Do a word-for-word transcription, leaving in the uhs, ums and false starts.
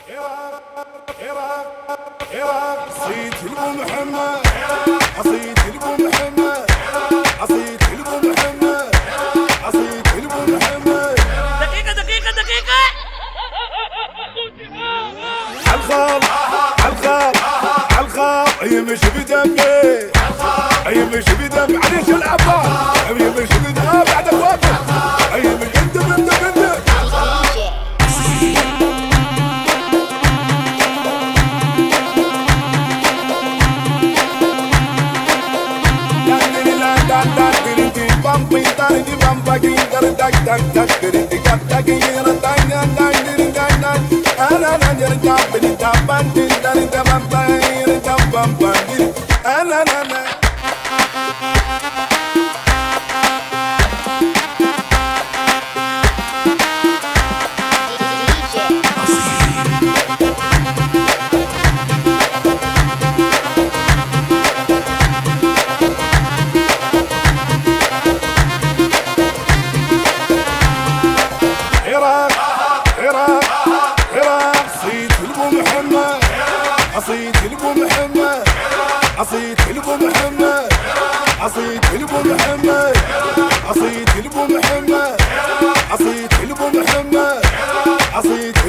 عصيت البو محمد، عصيت البو محمد، عصيت البو محمد، عصيت البو محمد. دقيقة دقيقة دقيقة. عالخال عالخال عالخال يمشي بدمي، يمشي بدمي عليش العبار، يمشي بدمي بعد الوقت، يمشي بدمي بدمي. عصيت البو محمد، عصيت البو محمد، عصيت البو محمد، عصيت البو محمد، عصيت البو محمد، عصيت